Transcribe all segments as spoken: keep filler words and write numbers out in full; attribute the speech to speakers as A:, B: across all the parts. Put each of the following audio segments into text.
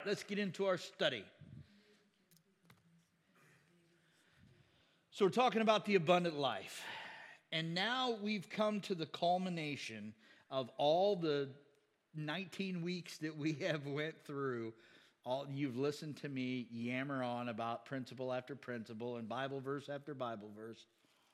A: Let's get into our study. So we're talking about the abundant life. And now we've come to the culmination of all the nineteen weeks that we have went through. All you've listened to me yammer on about principle after principle and Bible verse after Bible verse.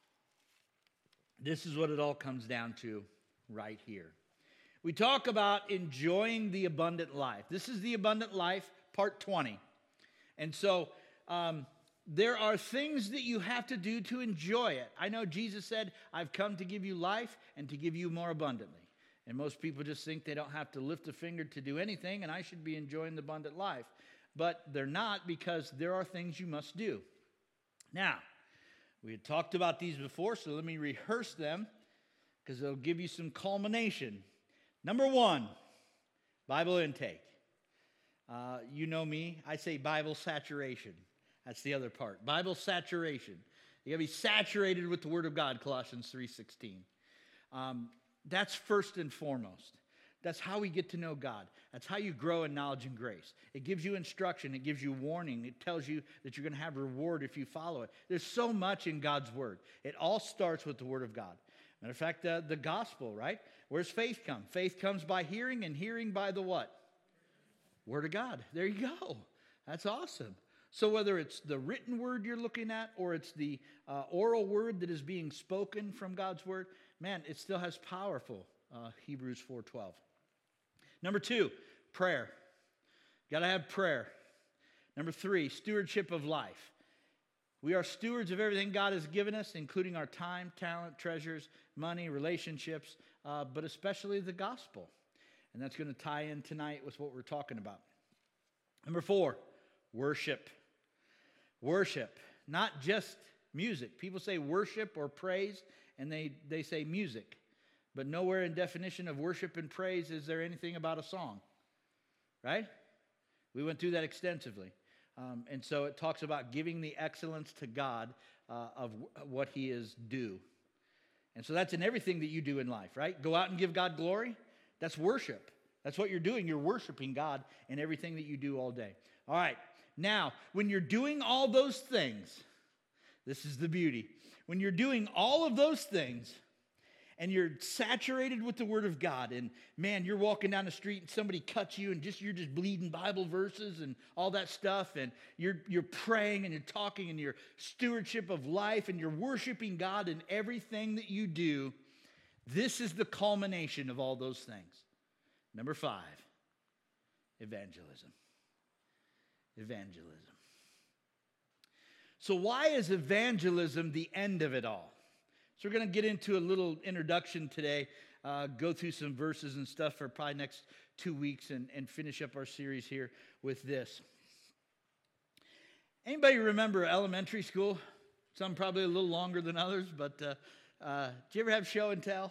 A: This is what it all comes down to right here. We talk about enjoying the abundant life. This is the abundant life, part twenty. And so um, there are things that you have to do to enjoy it. I know Jesus said, I've come to give you life and to give you more abundantly. And most people just think they don't have to lift a finger to do anything, and I should be enjoying the abundant life. But they're not, because there are things you must do. Now, we had talked about these before, so let me rehearse them, because it'll give you some culmination. Number one, Bible intake. Uh, you know me, I say Bible saturation. That's the other part. Bible saturation. You got to be saturated with the Word of God, Colossians three sixteen. Um, that's first and foremost. That's how we get to know God. That's how you grow in knowledge and grace. It gives you instruction. It gives you warning. It tells you that you're going to have reward if you follow it. There's so much in God's Word. It all starts with the Word of God. Matter of fact, uh, the gospel, right? Where's faith come? Faith comes by hearing, and hearing by the what? Word of God. There you go. That's awesome. So whether it's the written word you're looking at, or it's the uh, oral word that is being spoken from God's Word, man, it still has powerful, uh, Hebrews four twelve. Number two, prayer. Got to have prayer. Number three, stewardship of life. We are stewards of everything God has given us, including our time, talent, treasures, money, relationships, uh, but especially the gospel. And that's going to tie in tonight with what we're talking about. Number four, worship. Worship, not just music. People say worship or praise, and they, they say music. But nowhere in definition of worship and praise is there anything about a song. Right? We went through that extensively. Um, and so it talks about giving the excellence to God uh, of w- what He is due. And so that's in everything that you do in life, right? Go out and give God glory. That's worship. That's what you're doing. You're worshiping God in everything that you do all day. All right. Now, when you're doing all those things, this is the beauty. When you're doing all of those things, and you're saturated with the Word of God, and man, you're walking down the street and somebody cuts you, and just you're just bleeding Bible verses and all that stuff, and you're you're praying and you're talking, and your stewardship of life, and you're worshiping God in everything that you do. This is the culmination of all those things. Number five, evangelism. Evangelism. So why is evangelism the end of it all? So we're going to get into a little introduction today, uh, go through some verses and stuff for probably next two weeks and, and finish up our series here with this. Anybody remember elementary school? Some probably a little longer than others, but uh, uh, did you ever have show and tell?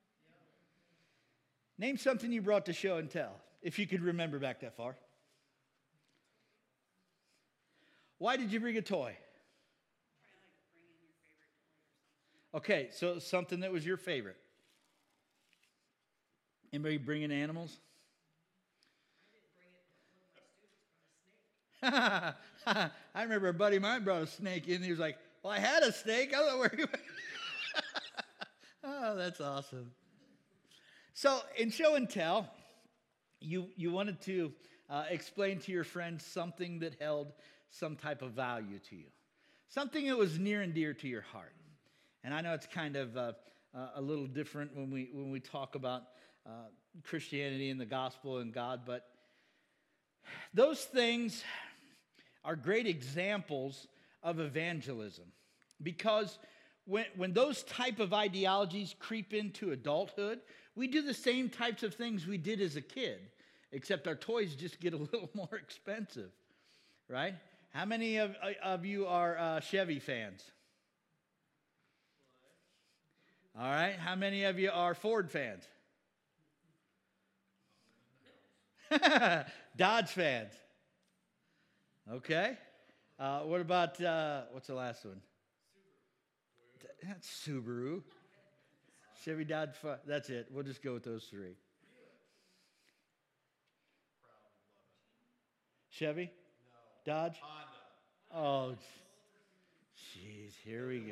A: Yeah. Name something you brought to show and tell, if you could remember back that far. Why did you bring a toy? Okay, so something that was your favorite. Anybody bringing animals? I didn't bring it, but one of my students brought a snake. I remember a buddy of mine brought a snake in. He was like, well, I had a snake. I don't know where he went. Oh, that's awesome. So in show and tell, you, you wanted to uh, explain to your friends something that held some type of value to you. Something that was near and dear to your heart. And I know it's kind of uh, uh, a little different when we when we talk about uh, Christianity and the gospel and God, but those things are great examples of evangelism, because when when those type of ideologies creep into adulthood, we do the same types of things we did as a kid, except our toys just get a little more expensive, right? How many of, of you are uh, Chevy fans? All right. How many of you are Ford fans? Dodge fans. Okay. Uh, what about, uh, what's the last one? Subaru. That's Subaru. Chevy, Dodge, that's it. We'll just go with those three. Chevy? No. Dodge? Honda. Oh, jeez, here we go.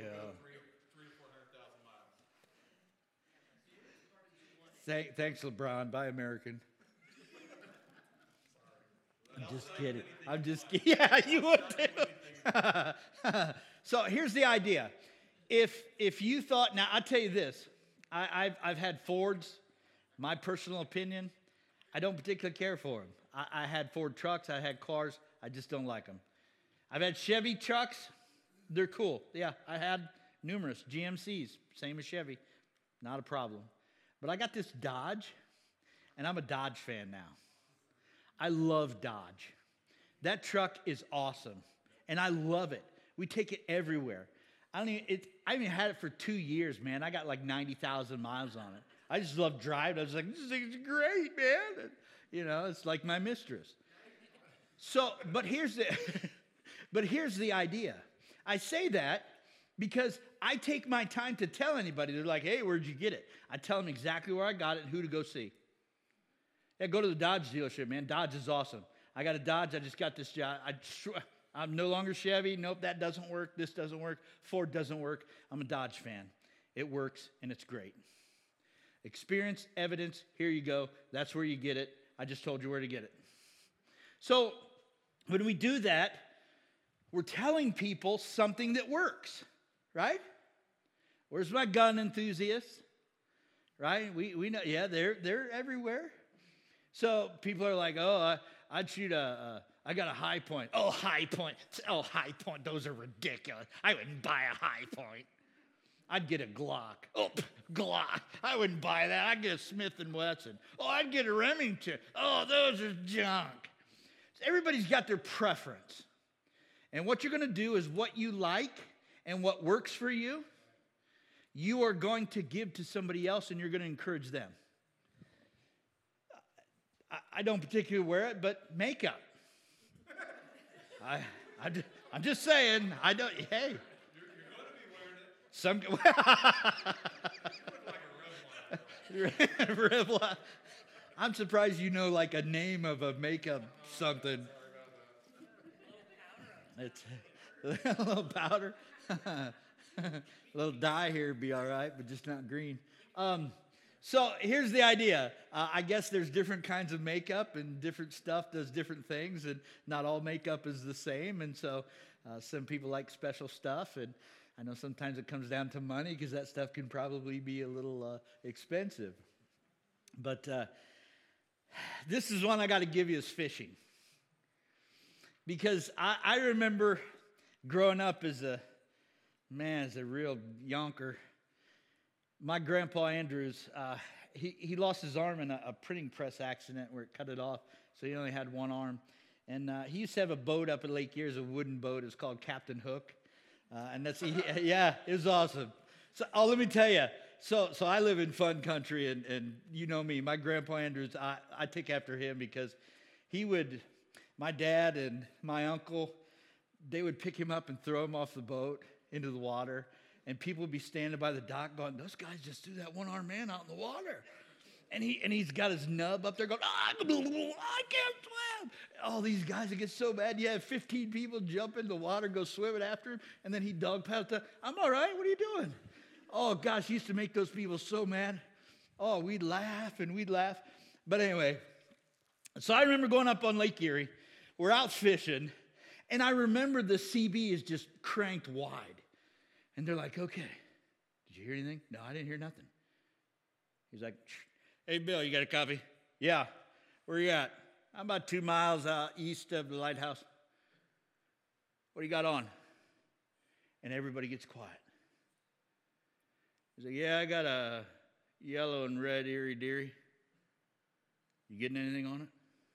A: Thank, thanks, LeBron. Buy American. I'm just kidding. I'm just kidding. Yeah, you would too. So here's the idea. If if you thought, now I'll tell you this. I, I've, I've had Fords. My personal opinion, I don't particularly care for them. I, I had Ford trucks. I had cars. I just don't like them. I've had Chevy trucks. They're cool. Yeah, I had numerous G M Cs. Same as Chevy. Not a problem. But I got this Dodge, and I'm a Dodge fan now. I love Dodge. That truck is awesome, and I love it. We take it everywhere. I don't even, it, I haven't had it for two years, man. I got like ninety thousand miles on it. I just love driving. I was like, this thing's great, man. And, you know, it's like my mistress. So, but here's the, but here's the idea. I say that because I take my time to tell anybody. They're like, hey, where'd you get it? I tell them exactly where I got it and who to go see. Yeah, go to the Dodge dealership, man. Dodge is awesome. I got a Dodge. I just got this job. I, I'm no longer Chevy. Nope, that doesn't work. This doesn't work. Ford doesn't work. I'm a Dodge fan. It works, and it's great. Experience, evidence, here you go. That's where you get it. I just told you where to get it. So when we do that, we're telling people something that works, right? Where's my gun enthusiasts? Right? We we know, yeah, they're they're everywhere. So people are like, oh, I, I'd shoot a, a, I got a High Point. Oh, High Point. Oh, High Point. Those are ridiculous. I wouldn't buy a High Point. I'd get a Glock. Oh, Glock. I wouldn't buy that. I'd get a Smith and Wesson. Oh, I'd get a Remington. Oh, those are junk. Everybody's got their preference. And what you're going to do is what you like and what works for you, you are going to give to somebody else and you're going to encourage them. I, I don't particularly wear it, but makeup. I, I, I'm just saying, I don't, hey. Some Revlon. I'm surprised you know like a name of a makeup something. It's a little powder, a little dye here would be all right, but just not green. Um, so here's the idea. Uh, I guess there's different kinds of makeup, and different stuff does different things, and not all makeup is the same. And so uh, some people like special stuff, and I know sometimes it comes down to money because that stuff can probably be a little uh, expensive. But uh, this is one I got to give you is fishing. Because I, I remember growing up as a, man, as a real yonker. My grandpa Andrews, uh, he, he lost his arm in a, a printing press accident where it cut it off. So he only had one arm. And uh, he used to have a boat up at Lake Erie, a wooden boat. It was called Captain Hook. Uh, and that's, he, yeah, it was awesome. So oh, let me tell you. So so I live in fun country, and, and you know me. My grandpa Andrews, I, I take after him because he would, my dad and my uncle, they would pick him up and throw him off the boat into the water. And people would be standing by the dock going, those guys just threw that one-armed man out in the water. And he and he's got his nub up there going, ah, I can't swim. All these guys would get so bad. You have fifteen people jump in the water, go swimming after him, and then he dog paddles down. I'm all right. What are you doing? Oh, gosh, he used to make those people so mad. Oh, we'd laugh and we'd laugh. But anyway, so I remember going up on Lake Erie. We're out fishing, and I remember the C B is just cranked wide. And they're like, okay, did you hear anything? No, I didn't hear nothing. He's like, hey, Bill, you got a copy? Yeah. Where you at? I'm about two miles uh, east of the lighthouse. What do you got on? And everybody gets quiet. He's like, yeah, I got a yellow and red Erie Deary. You getting anything on it?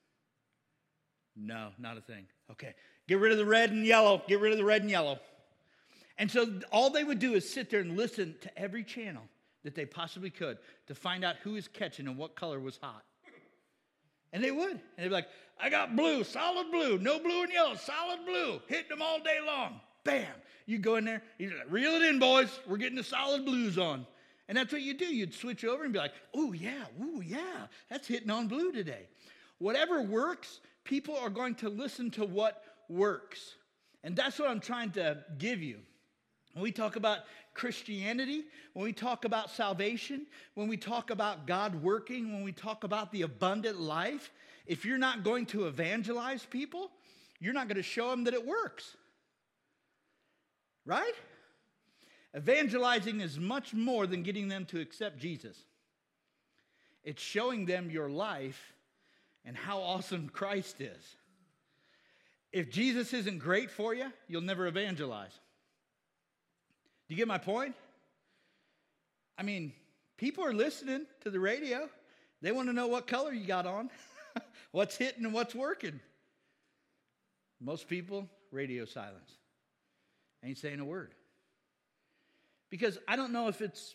A: No, not a thing. Okay, get rid of the red and yellow. Get rid of the red and yellow. And so all they would do is sit there and listen to every channel that they possibly could to find out who is catching and what color was hot. And they would. And they'd be like, I got blue, solid blue, no blue and yellow, solid blue, hitting them all day long. Bam. You go in there, you like, reel it in, boys. We're getting the solid blues on. And that's what you do. You'd switch over and be like, oh, yeah, ooh, yeah, that's hitting on blue today. Whatever works, people are going to listen to what works. And that's what I'm trying to give you. When we talk about Christianity, when we talk about salvation, when we talk about God working, when we talk about the abundant life, if you're not going to evangelize people, you're not going to show them that it works. Right? Evangelizing is much more than getting them to accept Jesus. It's showing them your life and how awesome Christ is. If Jesus isn't great for you, you'll never evangelize. Do you get my point? I mean, people are listening to the radio. They want to know what color you got on, what's hitting and what's working. Most people, radio silence. Ain't saying a word. Because I don't know if it's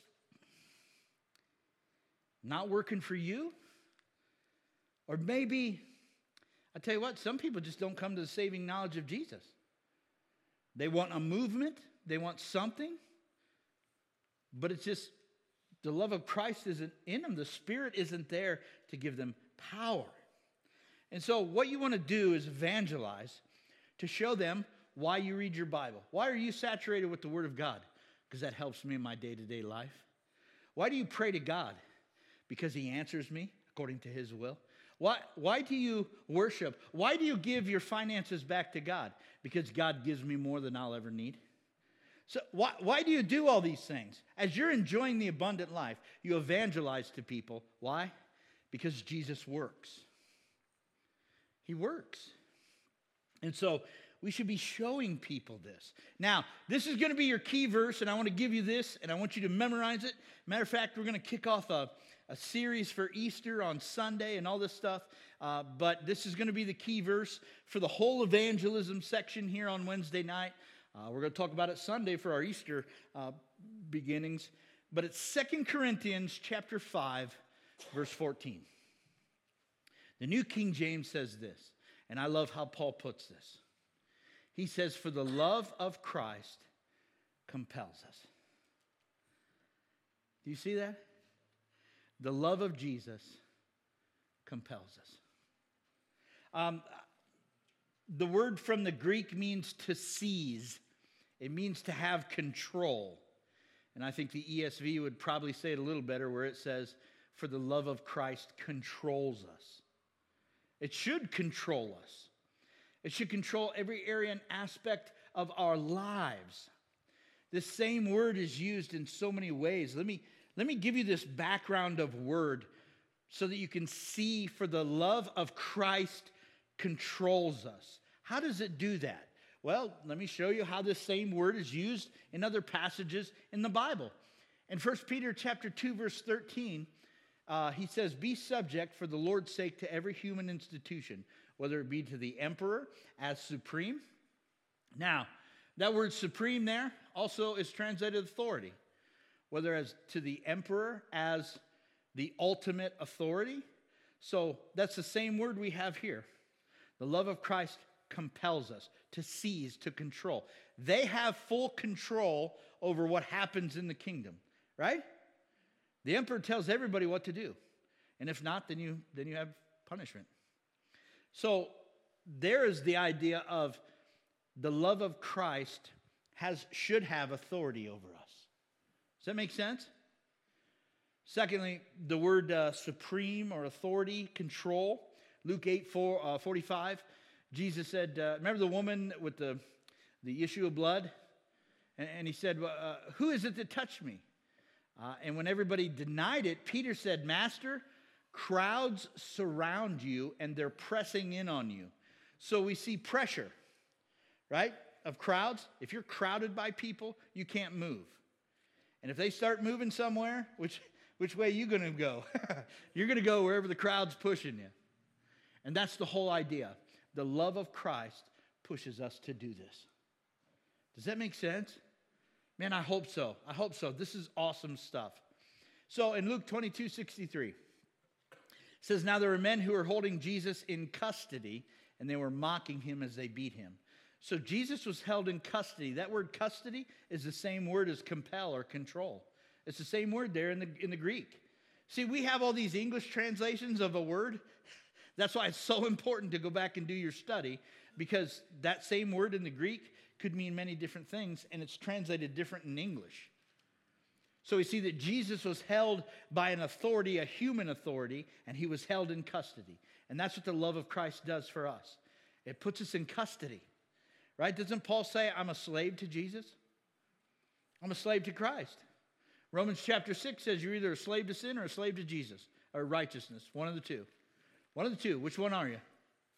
A: not working for you, or maybe, I tell you what, some people just don't come to the saving knowledge of Jesus. They want a movement, they want something, but it's just the love of Christ isn't in them. The Spirit isn't there to give them power. And so what you want to do is evangelize to show them why you read your Bible. Why are you saturated with the Word of God? Because that helps me in my day-to-day life. Why do you pray to God? Because He answers me according to His will. Why, why do you worship? Why do you give your finances back to God? Because God gives me more than I'll ever need. So why, why do you do all these things? As you're enjoying the abundant life, you evangelize to people. Why? Because Jesus works. He works. And so we should be showing people this. Now, this is going to be your key verse, and I want to give you this, and I want you to memorize it. Matter of fact, we're going to kick off a, a series for Easter on Sunday and all this stuff, uh, but this is going to be the key verse for the whole evangelism section here on Wednesday night. Uh, we're going to talk about it Sunday for our Easter uh, beginnings, but it's Second Corinthians chapter five, verse fourteen. The New King James says this, and I love how Paul puts this. He says, for the love of Christ compels us. Do you see that? The love of Jesus compels us. Um, the word from the Greek means to seize. It means to have control. And I think the E S V would probably say it a little better where it says, for the love of Christ controls us. It should control us. It should control every area and aspect of our lives. This same word is used in so many ways. Let me, let me give you this background of word so that you can see for the love of Christ controls us. How does it do that? Well, let me show you how this same word is used in other passages in the Bible. In First Peter chapter two, verse thirteen, uh, he says, be subject for the Lord's sake to every human institution, whether it be to the emperor as supreme. Now, that word supreme there also is translated authority, whether as to the emperor as the ultimate authority. So that's the same word we have here. The love of Christ compels us to seize, to control. They have full control over what happens in the kingdom, right? The emperor tells everybody what to do. And if not, then you, then you have punishment. So there is the idea of the love of Christ has should have authority over us. Does that make sense? Secondly, the word uh, supreme or authority, control. Luke eight, four, uh, forty-five, Jesus said, uh, remember the woman with the, the issue of blood? And, and he said, uh, who is it that touched me? Uh, and when everybody denied it, Peter said, Master, crowds surround you and they're pressing in on you. So we see pressure, right, of crowds. If you're crowded by people, you can't move. And if they start moving somewhere, which, which way are you going to go? You're going to go wherever the crowd's pushing you. And that's the whole idea. The love of Christ pushes us to do this. Does that make sense? Man, I hope so. I hope so. This is awesome stuff. So in Luke twenty-two sixty-three, it says, now there were men who were holding Jesus in custody, and they were mocking him as they beat him. So Jesus was held in custody. That word custody is the same word as compel or control. It's the same word there in the, in the Greek. See, we have all these English translations of a word That's why it's so important to go back and do your study, because that same word in the Greek could mean many different things, and it's translated different in English. So we see that Jesus was held by an authority, a human authority, and he was held in custody. And that's what the love of Christ does for us. It puts us in custody, right? Doesn't Paul say, I'm a slave to Jesus? I'm a slave to Christ. Romans chapter six says you're either a slave to sin or a slave to Jesus, or righteousness, one of the two. One of the two. Which one are you?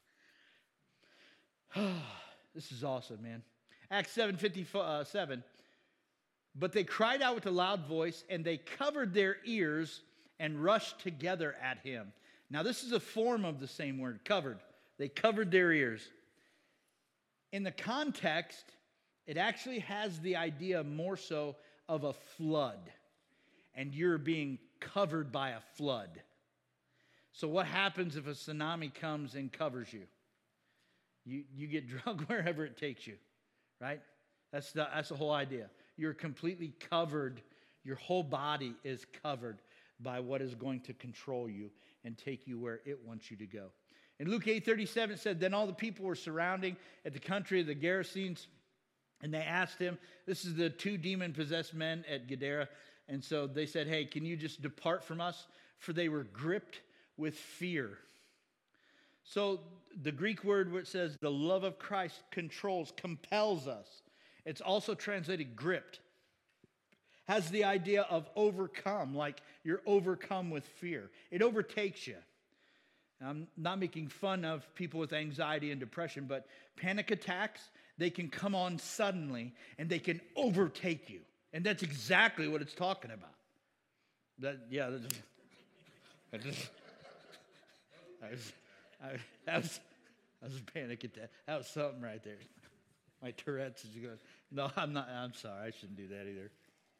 A: This is awesome, man. Acts seven fifty-seven. But they cried out with a loud voice, and they covered their ears and rushed together at him. Now, this is a form of the same word, covered. They covered their ears. In the context, it actually has the idea more so of a flood, and you're being covered by a flood. So what happens if a tsunami comes and covers you? You, you get drunk wherever it takes you, right? That's the, that's the whole idea. You're completely covered. Your whole body is covered by what is going to control you and take you where it wants you to go. In Luke eight thirty-seven, it said, then all the people were surrounding at the country of the Gerasenes, and they asked him, this is the two demon-possessed men at Gadara, and so they said, hey, can you just depart from us? For they were gripped with fear. So the Greek word where it says the love of Christ controls, compels us. It's also translated gripped. Has the idea of overcome, like you're overcome with fear. It overtakes you. I'm not making fun of people with anxiety and depression, but panic attacks, they can come on suddenly and they can overtake you. And that's exactly what it's talking about. That, yeah, that's, I just, I was, I, that was, that was a panic attack. That was something right there. My Tourette's is going, no, I'm not, I'm sorry, I shouldn't do that either.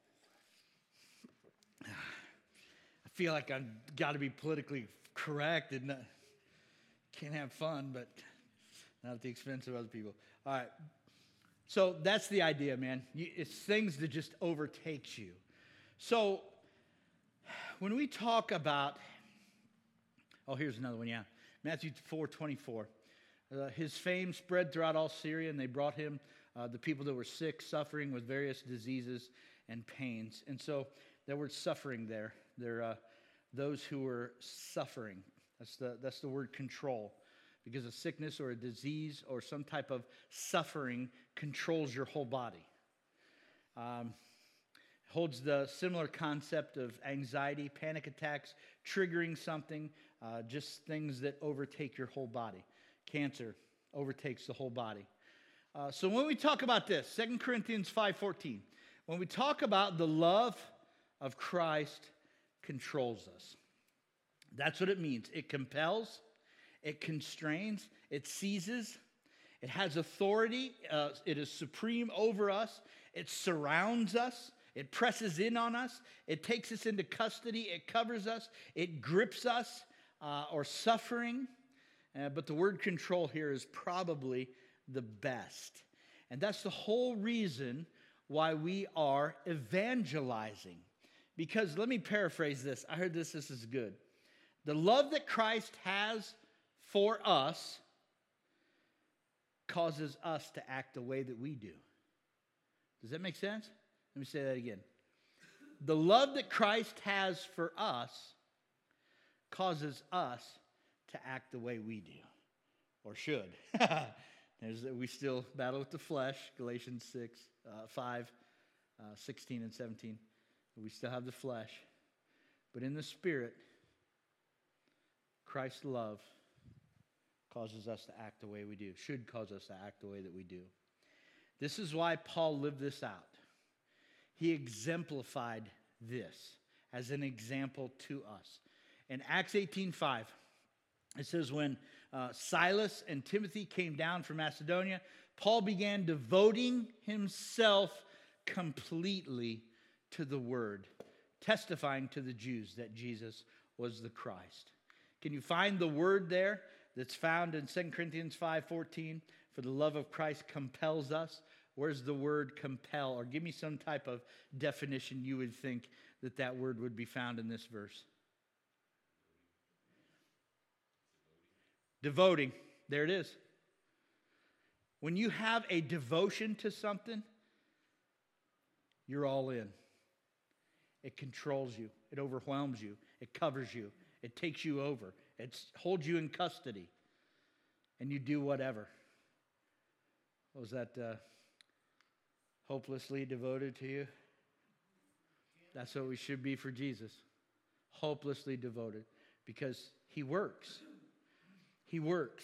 A: I feel like I've got to be politically correct and not, can't have fun, but not at the expense of other people. All right. So that's the idea, man. You, it's things that just overtakes you. So when we talk about, oh, here's another one, yeah. Matthew four twenty-four. Uh, his fame spread throughout all Syria, and they brought him uh, the people that were sick, suffering with various diseases and pains. And so there word suffering there. They're uh, those who were suffering. That's the, that's the word control. Because a sickness or a disease or some type of suffering controls your whole body. Um, holds the similar concept of anxiety, panic attacks, triggering something, uh, just things that overtake your whole body. Cancer overtakes the whole body. Uh, so when we talk about this, Second Corinthians five fourteen, when we talk about the love of Christ controls us, that's what it means. It compels, it constrains, it seizes, it has authority, uh, it is supreme over us, it surrounds us, it presses in on us, it takes us into custody, it covers us, it grips us, uh, or suffering. Uh, but the word control here is probably the best. And that's the whole reason why we are evangelizing. Because let me paraphrase this. I heard this, this is good. The love that Christ has for us causes us to act the way that we do. Does that make sense? Let me say that again. The love that Christ has for us causes us to act the way we do, or should. There's, we still battle with the flesh, Galatians six, uh, five, uh, sixteen and seventeen. We still have the flesh. But in the Spirit, Christ's love causes us to act the way we do, should cause us to act the way that we do. This is why Paul lived this out. He exemplified this as an example to us. In Acts eighteen five, it says, when uh, Silas and Timothy came down from Macedonia, Paul began devoting himself completely to the word, testifying to the Jews that Jesus was the Christ. Can you find the word there that's found in Second Corinthians five fourteen? For the love of Christ compels us. Where's the word compel? Or give me some type of definition you would think that that word would be found in this verse. Devoting. There it is. When you have a devotion to something, you're all in. It controls you. It overwhelms you. It covers you. It takes you over. It holds you in custody. And you do whatever. What was that? Uh, hopelessly devoted to you? That's what we should be for Jesus. Hopelessly devoted. Because he works. He works.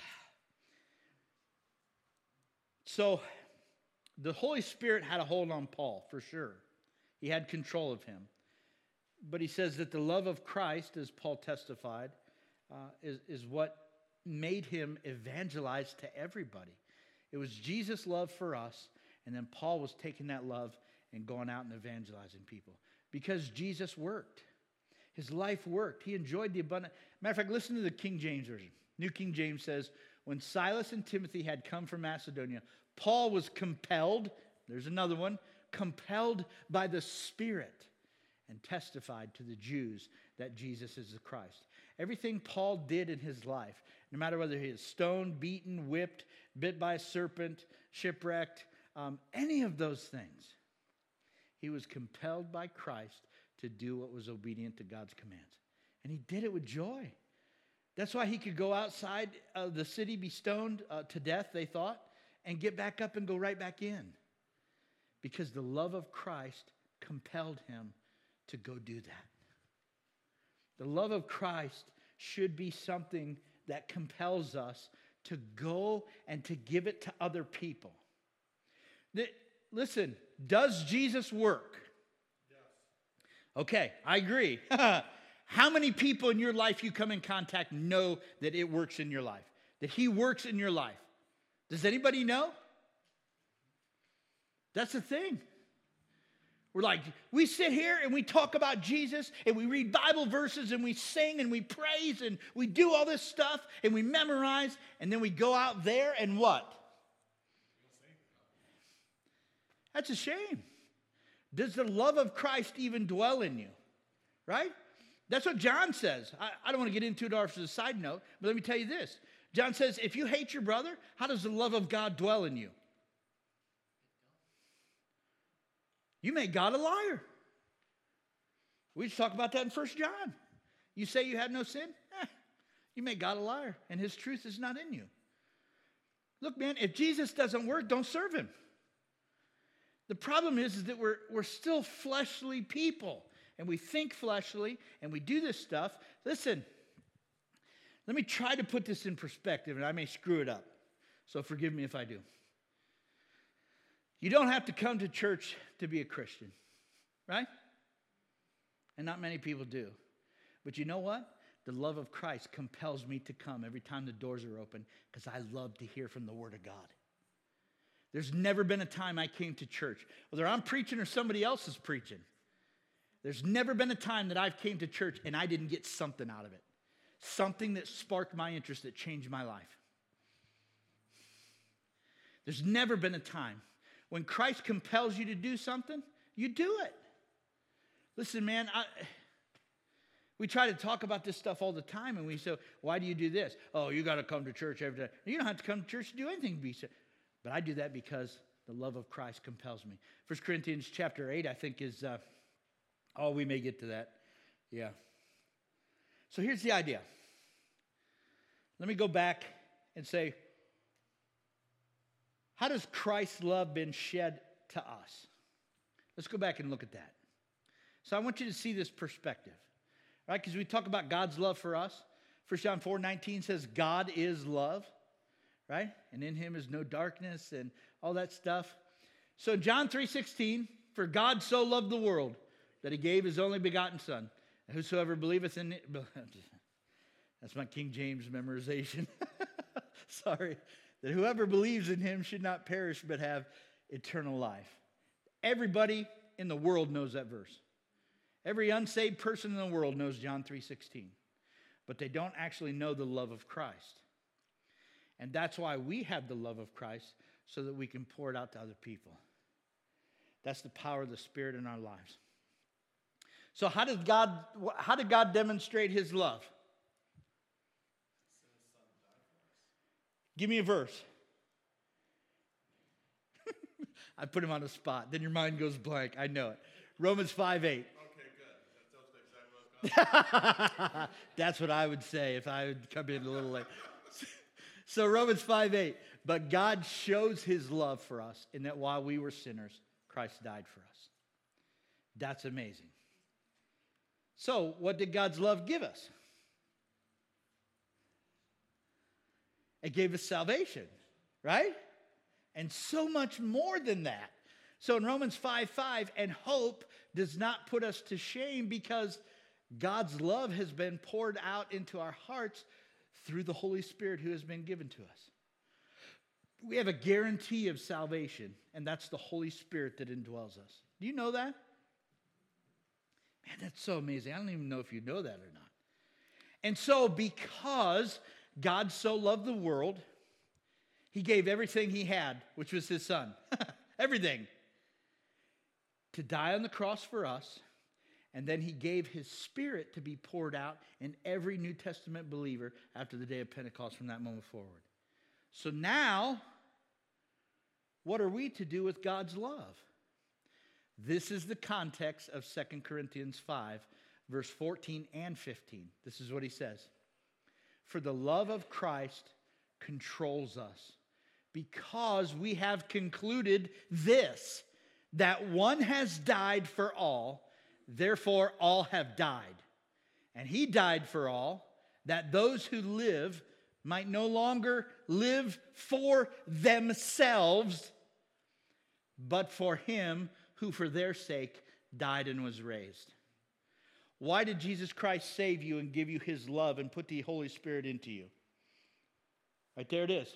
A: So, the Holy Spirit had a hold on Paul, for sure. He had control of him. But he says that the love of Christ, as Paul testified, uh, is, is what made him evangelize to everybody. It was Jesus' love for us, and then Paul was taking that love and going out and evangelizing people. Because Jesus worked. His life worked. He enjoyed the abundant. Matter of fact, listen to the King James Version. New King James says, when Silas and Timothy had come from Macedonia, Paul was compelled, there's another one, compelled by the Spirit and testified to the Jews that Jesus is the Christ. Everything Paul did in his life, no matter whether he is stoned, beaten, whipped, bit by a serpent, shipwrecked, um, any of those things, he was compelled by Christ to do what was obedient to God's commands. And he did it with joy. That's why he could go outside of the city, be stoned uh, to death, they thought, and get back up and go right back in. Because the love of Christ compelled him to go do that. The love of Christ should be something that compels us to go and to give it to other people. The, listen, does Jesus work? Yes. Okay, I agree. How many people in your life you come in contact know that it works in your life? That he works in your life? Does anybody know? That's the thing. We're like, we sit here and we talk about Jesus and we read Bible verses and we sing and we praise and we do all this stuff and we memorize and then we go out there and what? That's a shame. Does the love of Christ even dwell in you? Right? That's what John says. I, I don't want to get into it off as a side note, but let me tell you this. John says, if you hate your brother, how does the love of God dwell in you? You make God a liar. We just talk about that in First John. You say you have no sin? Eh, you make God a liar, and his truth is not in you. Look, man, if Jesus doesn't work, don't serve him. The problem is, is that we're, we're still fleshly people, and we think fleshly, and we do this stuff. Listen, let me try to put this in perspective, and I may screw it up, so forgive me if I do. You don't have to come to church to be a Christian, right? And not many people do. But you know what? The love of Christ compels me to come every time the doors are open because I love to hear from the Word of God. There's never been a time I came to church, whether I'm preaching or somebody else is preaching. There's never been a time that I've came to church and I didn't get something out of it. Something that sparked my interest, that changed my life. There's never been a time. When Christ compels you to do something, you do it. Listen, man, I, we try to talk about this stuff all the time, and we say, why do you do this? Oh, you got to come to church every day. You don't have to come to church to do anything to be saved. But I do that because the love of Christ compels me. First Corinthians chapter eight, I think, is, uh, oh, we may get to that. Yeah. So here's the idea. Let me go back and say, how does Christ's love been shed to us? Let's go back and look at that. So I want you to see this perspective, right? Because we talk about God's love for us. First John four nineteen says God is love, right? And in him is no darkness and all that stuff. So in John three sixteen, for God so loved the world that he gave his only begotten Son. And whosoever believeth in it, that's my King James memorization. Sorry. That whoever believes in him should not perish but have eternal life. Everybody in the world knows that verse. Every unsaved person in the world knows John three sixteen. But they don't actually know the love of Christ. And that's why we have the love of Christ, so that we can pour it out to other people. That's the power of the Spirit in our lives. So how did God, how did God demonstrate his love? Give me a verse. I put him on the spot. Then your mind goes blank. I know it. Romans five eight.
B: Okay, good. That's exactly what I was going to say.
A: That's what I would say if I would come in a little late. So Romans five eight. But God shows his love for us in that while we were sinners, Christ died for us. That's amazing. So what did God's love give us? It gave us salvation, right? And so much more than that. So in Romans five five, and hope does not put us to shame because God's love has been poured out into our hearts through the Holy Spirit who has been given to us. We have a guarantee of salvation, and that's the Holy Spirit that indwells us. Do you know that? Man, that's so amazing. I don't even know if you know that or not. And so because God so loved the world, he gave everything he had, which was his son. Everything. To die on the cross for us. And then he gave his Spirit to be poured out in every New Testament believer after the day of Pentecost from that moment forward. So now, what are we to do with God's love? This is the context of Second Corinthians five, verse fourteen and fifteen. This is what he says. For the love of Christ controls us, because we have concluded this, that one has died for all, therefore all have died. And he died for all, that those who live might no longer live for themselves, but for him who for their sake died and was raised. Why did Jesus Christ save you and give you his love and put the Holy Spirit into you? Right there it is.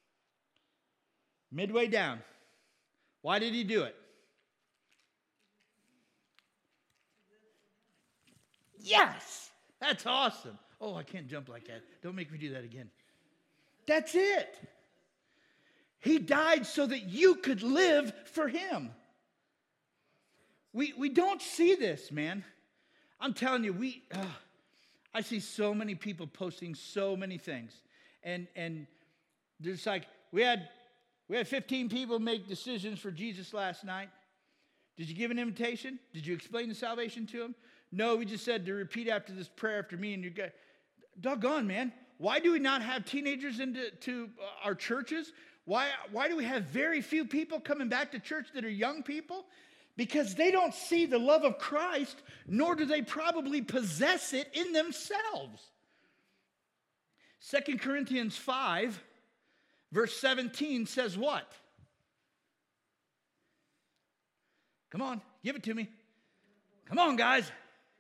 A: Midway down. Why did he do it? Yes! That's awesome. Oh, I can't jump like that. Don't make me do that again. That's it. He died so that you could live for him. We, we don't see this, man. I'm telling you, we. Uh, I see so many people posting so many things. And and there's like, we had we had fifteen people make decisions for Jesus last night. Did you give an invitation? Did you explain the salvation to them? No, we just said to repeat after this prayer after me and you guys. Doggone, man. Why do we not have teenagers into to our churches? Why, why do we have very few people coming back to church that are young people? Because they don't see the love of Christ, nor do they probably possess it in themselves. Second Corinthians five, verse seventeen says what? Come on, give it to me. Come on, guys.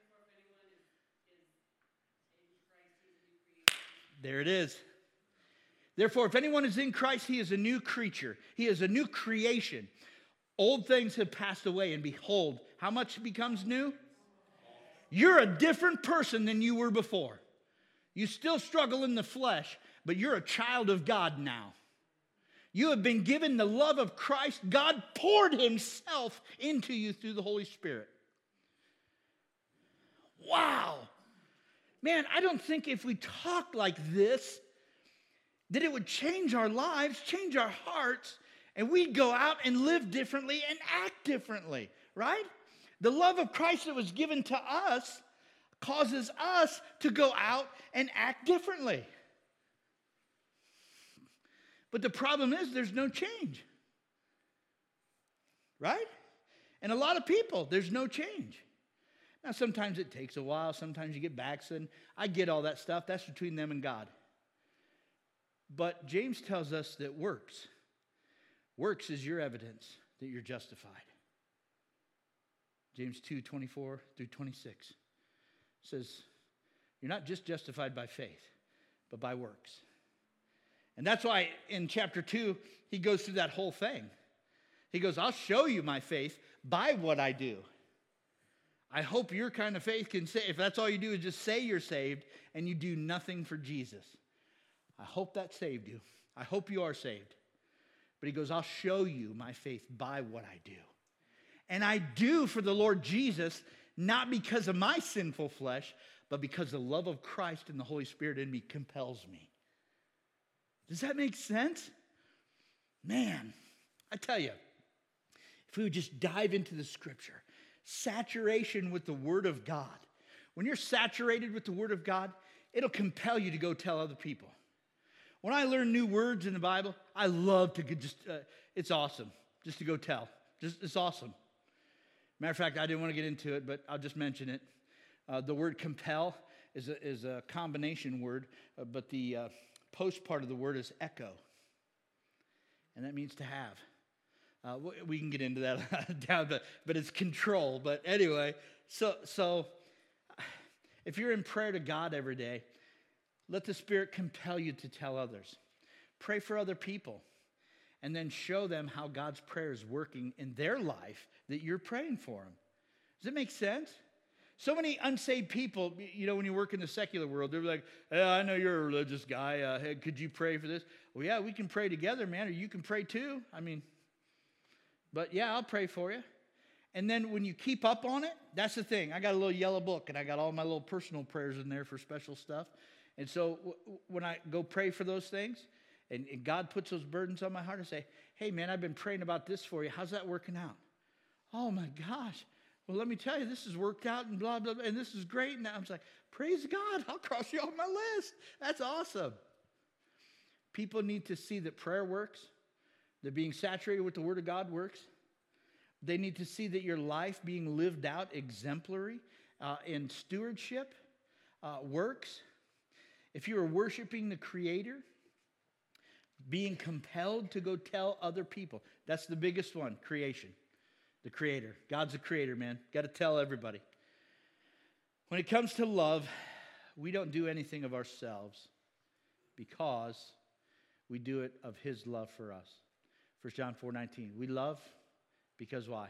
A: There it is. Therefore, if anyone is in Christ, he is a new creature. He is a new creation. Old things have passed away, and behold, how much becomes new? You're a different person than you were before. You still struggle in the flesh, but you're a child of God now. You have been given the love of Christ. God poured himself into you through the Holy Spirit. Wow. Man, I don't think if we talk like this, that it would change our lives, change our hearts, and we'd go out and live differently and act differently, right? The love of Christ that was given to us causes us to go out and act differently. But the problem is there's no change, right? And a lot of people, there's no change. Now, sometimes it takes a while. Sometimes you get backslidden. I get all that stuff. That's between them and God. But James tells us that works. Works is your evidence that you're justified. James two, twenty-four through twenty-six says, you're not just justified by faith, but by works. And that's why in chapter two, he goes through that whole thing. He goes, I'll show you my faith by what I do. I hope your kind of faith can say, if that's all you do is just say you're saved and you do nothing for Jesus. I hope that saved you. I hope you are saved. But he goes, I'll show you my faith by what I do. And I do for the Lord Jesus, not because of my sinful flesh, but because the love of Christ and the Holy Spirit in me compels me. Does that make sense? Man, I tell you, if we would just dive into the Scripture, saturation with the Word of God. When you're saturated with the Word of God, it'll compel you to go tell other people. When I learn new words in the Bible, I love to just, uh, it's awesome, just to go tell. Just, it's awesome. Matter of fact, I didn't want to get into it, but I'll just mention it. Uh, the word compel is a, is a combination word, uh, but the uh, post part of the word is echo. And that means to have. Uh, we can get into that down, but, but it's control. But anyway, so so if you're in prayer to God every day, let the Spirit compel you to tell others. Pray for other people, and then show them how God's prayer is working in their life that you're praying for them. Does it make sense? So many unsaved people, you know, when you work in the secular world, they're like, hey, I know you're a religious guy. Uh, hey, could you pray for this? Well, yeah, we can pray together, man, or you can pray too. I mean, but yeah, I'll pray for you. And then when you keep up on it, that's the thing. I got a little yellow book, and I got all my little personal prayers in there for special stuff. And so w- when I go pray for those things, and, and God puts those burdens on my heart, I say, hey, man, I've been praying about this for you. How's that working out? Oh, my gosh. Well, let me tell you, this has worked out and blah, blah, blah, and this is great. And I was like, praise God, I'll cross you off my list. That's awesome. People need to see that prayer works, that being saturated with the Word of God works. They need to see that your life being lived out exemplary uh, in stewardship uh, works. If you are worshiping the Creator, being compelled to go tell other people. That's the biggest one, creation. The Creator. God's the Creator, man. Got to tell everybody. When it comes to love, we don't do anything of ourselves because we do it of His love for us. First John four nineteen. We love because why?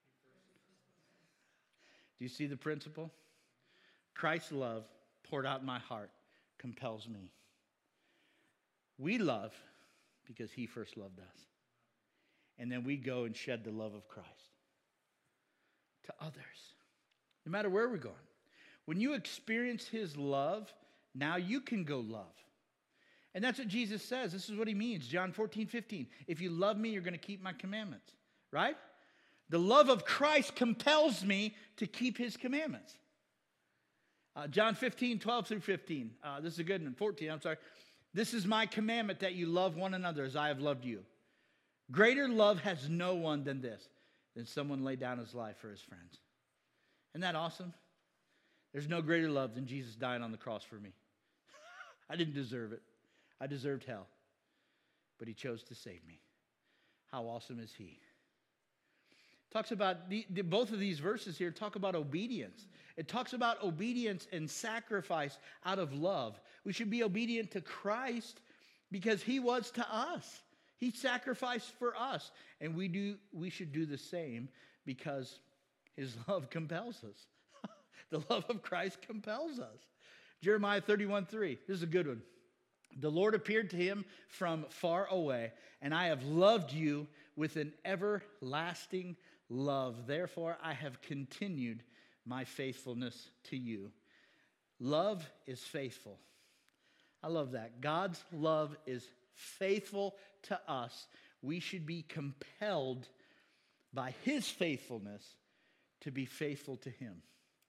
A: Do you see the principle? Christ's love poured out in my heart compels me. We love because He first loved us. And then we go and shed the love of Christ to others, no matter where we're going. When you experience His love, now you can go love. And that's what Jesus says. This is what He means. John fourteen fifteen. If you love me, you're going to keep my commandments. Right? The love of Christ compels me to keep His commandments. Uh, John fifteen, twelve through fifteen. Uh, this is a good one. fourteen, I'm sorry. This is my commandment, that you love one another as I have loved you. Greater love has no one than this, than someone lay down his life for his friends. Isn't that awesome? There's no greater love than Jesus dying on the cross for me. I didn't deserve it. I deserved hell. But He chose to save me. How awesome is He? Talks about, the, the, both of these verses here talk about obedience. It talks about obedience and sacrifice out of love. We should be obedient to Christ because He was to us. He sacrificed for us. And we do. We should do the same because His love compels us. The love of Christ compels us. Jeremiah thirty-one three. This is a good one. The Lord appeared to him from far away, and I have loved you with an everlasting love. Therefore, I have continued my faithfulness to you. Love is faithful. I love that. God's love is faithful to us. We should be compelled by His faithfulness to be faithful to Him.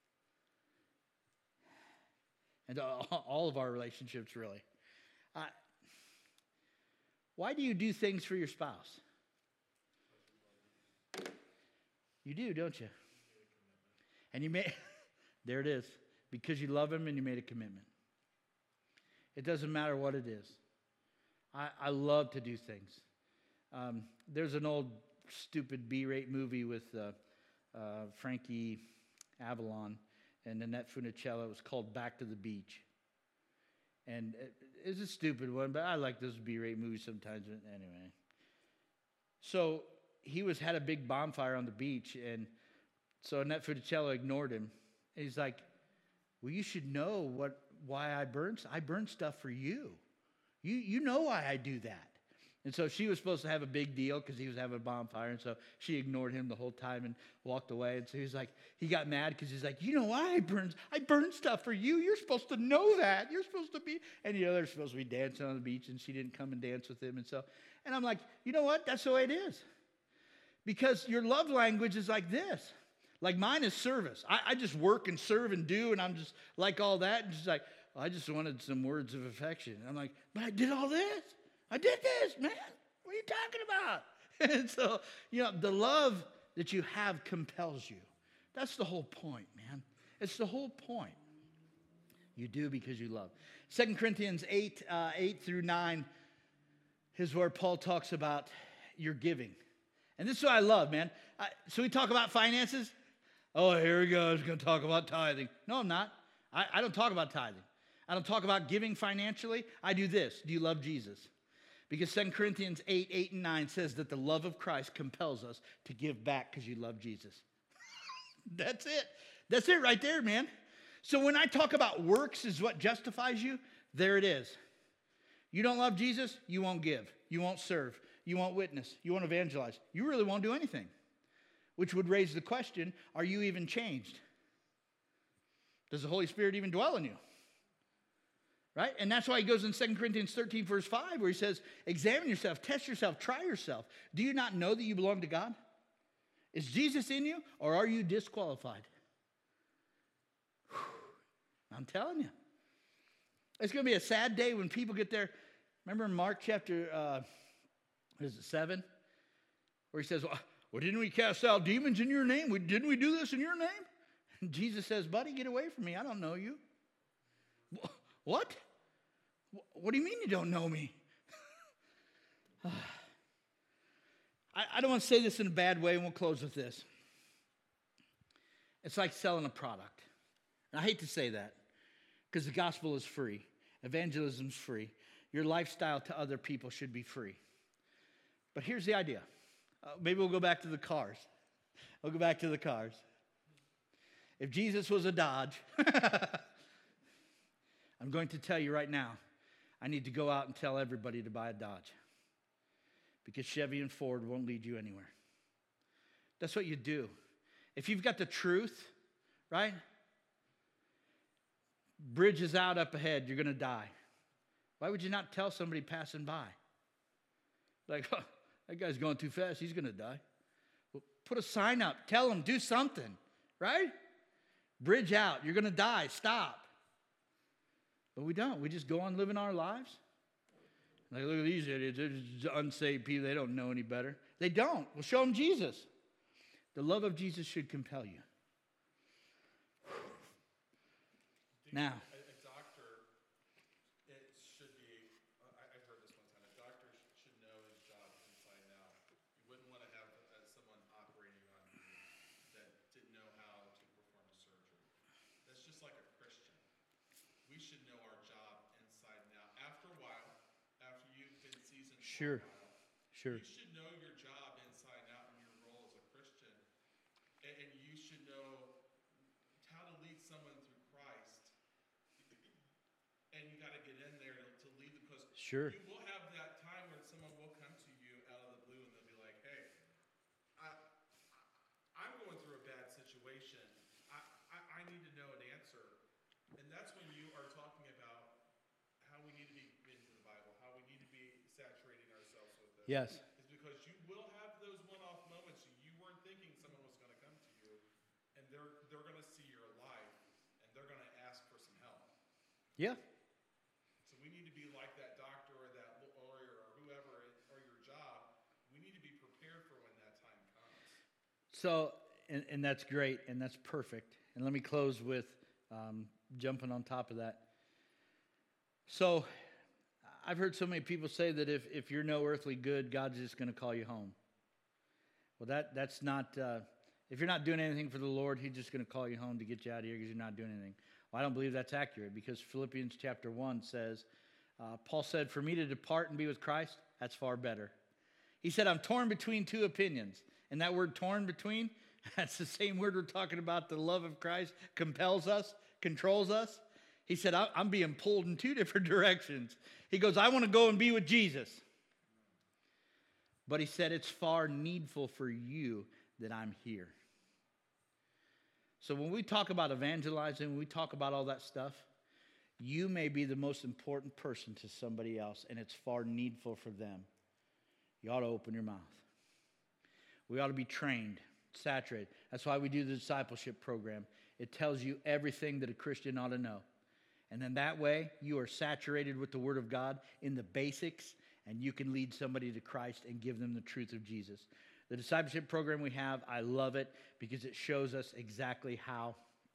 A: And all of our relationships, really. Uh, why do you do things for your spouse? You do, don't you? And you made, there it is. Because you love Him and you made a commitment. It doesn't matter what it is. I, I love to do things. Um, there's an old stupid B-rate movie with uh, uh, Frankie Avalon and Annette Funicello. It was called Back to the Beach. And it, it's a stupid one, but I like those B-rate movies sometimes. Anyway. So he was had a big bonfire on the beach, and so Annette Funicello ignored him. And he's like, well, you should know what why I burn. I burn stuff for you. You, you know why I do that. And so she was supposed to have a big deal because he was having a bonfire. And so she ignored him the whole time and walked away. And so he was like, he got mad because he's like, you know why I burn, I burn stuff for you. You're supposed to know that. You're supposed to be. And, you know, they're supposed to be dancing on the beach. And she didn't come and dance with him. And so, and I'm like, you know what? That's the way it is. Because your love language is like this. Like mine is service. I, I just work and serve and do. And I'm just like all that. And she's like, well, I just wanted some words of affection. I'm like, but I did all this. I did this, man. What are you talking about? And so, you know, the love that you have compels you. That's the whole point, man. It's the whole point. You do because you love. Second Corinthians eight, uh, eight through nine is where Paul talks about your giving. And this is what I love, man. I, so we talk about finances. Oh, here we go. He's going to talk about tithing. No, I'm not. I, I don't talk about tithing. I don't talk about giving financially. I do this. Do you love Jesus? Because Second Corinthians eight, eight, and nine says that the love of Christ compels us to give back because you love Jesus. That's it. That's it right there, man. So when I talk about works is what justifies you, there it is. You don't love Jesus, you won't give. You won't serve. You won't witness. You won't evangelize. You really won't do anything. Which would raise the question, are you even changed? Does the Holy Spirit even dwell in you? Right? And that's why he goes in Second Corinthians thirteen, verse five, where he says, examine yourself, test yourself, try yourself. Do you not know that you belong to God? Is Jesus in you, or are you disqualified? Whew. I'm telling you. It's going to be a sad day when people get there. Remember in Mark chapter, uh, is it seven? Where he says, well, well, didn't we cast out demons in your name? We, didn't we do this in your name? And Jesus says, buddy, get away from me. I don't know you. What? What do you mean you don't know me? I, I don't want to say this in a bad way, and we'll close with this. It's like selling a product. And I hate to say that because the gospel is free. Evangelism is free. Your lifestyle to other people should be free. But here's the idea. Uh, maybe we'll go back to the cars. We'll go back to the cars. If Jesus was a Dodge, I'm going to tell you right now, I need to go out and tell everybody to buy a Dodge. Because Chevy and Ford won't lead you anywhere. That's what you do. If you've got the truth, right? Bridge is out up ahead, you're going to die. Why would you not tell somebody passing by? Like, oh, that guy's going too fast, he's going to die. Well, put a sign up, tell him, do something, right? Bridge out, you're going to die, stop. But we don't. We just go on living our lives. Like, look at these idiots. They're just unsaved people. They don't know any better. They don't. We'll show them Jesus. The love of Jesus should compel you. Now.
B: A, a doctor, it should be, I, I've heard this one time, a doctor should know his job inside and out. You wouldn't want to have uh, someone operating on you that didn't know how to perform a surgery. That's just like a Christian. We should know our job inside and out. After a while, after you've been seasoned
A: Sure.
B: for a while,
A: Sure.
B: you should know your job inside and out in your role as a Christian. And, and you should know how to lead someone through Christ. And you got to get in there to, to lead them, because
A: Sure.
B: you will have that time when someone will come to you out of the blue and they'll be like, hey, I, I'm going through a bad situation. I, I, I need to know an answer. And that's when you are talking about how we need to be into the Bible, how we need to be saturating ourselves with it.
A: Yes.
B: Is because you will have those one-off moments you weren't thinking someone was going to come to you, and they're they're going to see your life, and they're going to ask for some help.
A: Yeah.
B: So we need to be like that doctor or that lawyer or whoever, or your job. We need to be prepared for when that time comes.
A: So, and, and that's great, and that's perfect. And let me close with um, jumping on top of that. So, I've heard so many people say that if, if you're no earthly good, God's just going to call you home. Well, that that's not, uh, if you're not doing anything for the Lord, He's just going to call you home to get you out of here because you're not doing anything. Well, I don't believe that's accurate, because Philippians chapter one says, uh, Paul said, for me to depart and be with Christ, that's far better. He said, I'm torn between two opinions. And that word torn between, that's the same word we're talking about. The love of Christ compels us, controls us. He said, I'm being pulled in two different directions. He goes, I want to go and be with Jesus. But he said, it's far needful for you that I'm here. So when we talk about evangelizing, when we talk about all that stuff, you may be the most important person to somebody else, and it's far needful for them. You ought to open your mouth. We ought to be trained, saturated. That's why we do the discipleship program. It tells you everything that a Christian ought to know. And then that way, you are saturated with the Word of God in the basics, and you can lead somebody to Christ and give them the truth of Jesus. The discipleship program we have, I love it because it shows us exactly how,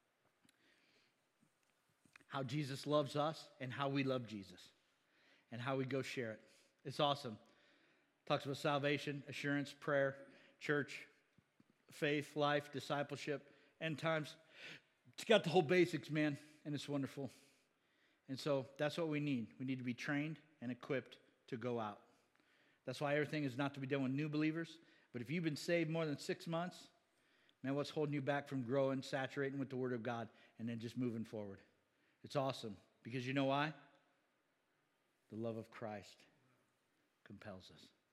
A: how Jesus loves us and how we love Jesus and how we go share it. It's awesome. Talks about salvation, assurance, prayer, church, faith, life, discipleship, end times. It's got the whole basics, man, and it's wonderful. And so that's what we need. We need to be trained and equipped to go out. That's why everything is not to be done with new believers. But if you've been saved more than six months, man, what's holding you back from growing, saturating with the Word of God, and then just moving forward? It's awesome. Because you know why? The love of Christ compels us.